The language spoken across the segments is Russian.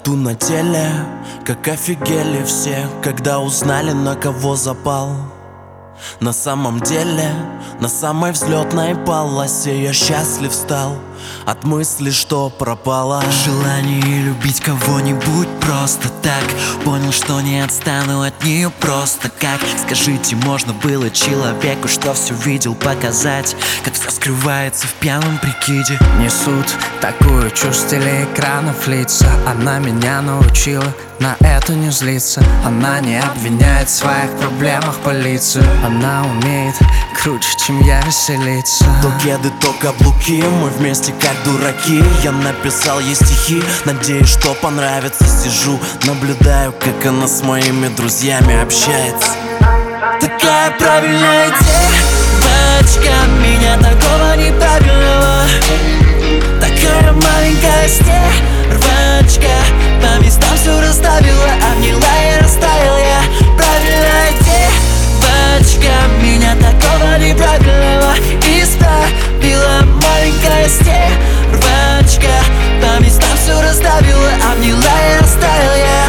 Тату на теле, как офигели все, когда узнали, на кого запал. На самом деле, на самой взлетной полосе я счастлив стал от мысли, что пропало желание любить кого-нибудь просто так. Понял, что не отстану от нее просто как. Скажите, можно было человеку, что все видел, показать, как все скрывается в пьяном прикиде? Несут такую чушь с телеэкранов лица. Она меня научила на это не злиться. Она не обвиняет в своих проблемах полицию. Она умеет круче, чем я, веселиться. То кеды, то каблуки, мы вместе как дураки. Я написал ей стихи, надеюсь, что понравится. Сижу, наблюдаю, как она с моими друзьями общается. Такая правильная девочка, меня такого неправильного. Такая маленькая стервочка, по местам все расставила, обняла и растаял я. Правильная девочка, меня такого неправильного исправила. Маленькая стервочка, по местам все расставила, обняла и растаял я.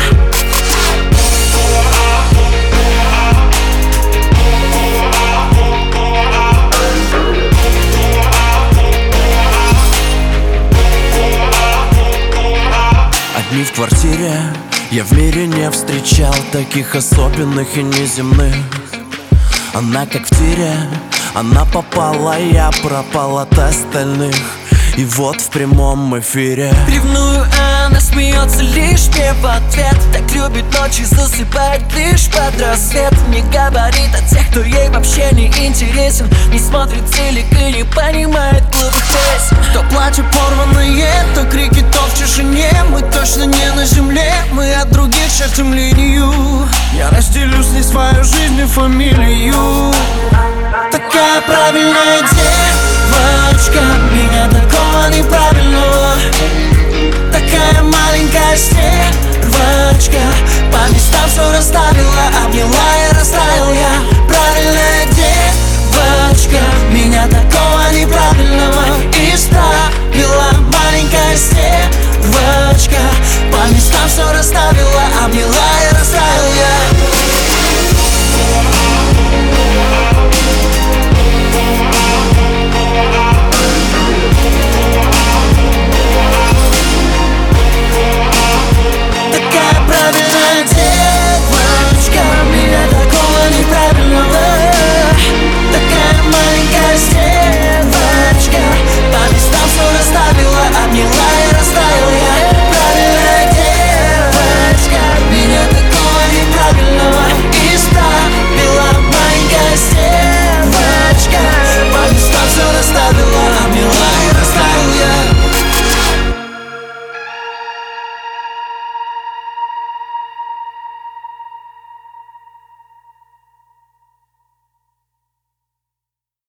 Одни в квартире, я в мире не встречал таких особенных и неземных. Она как в тире, она попала, я пропал от остальных. И вот в прямом эфире ревную, она смеется лишь мне в ответ. Так любит ночи, засыпает лишь под рассвет. Не говорит о тех, кто ей вообще не интересен. Не смотрит телек и не понимает глупых песен. То платье порванное, то крики, то в тишине. Мы точно не на земле, мы от других чертим линию. Я разделю с ней свою жизнь и фамилию. Такая правильная девочка, меня такого неправильного. Такая маленькая стервочка, по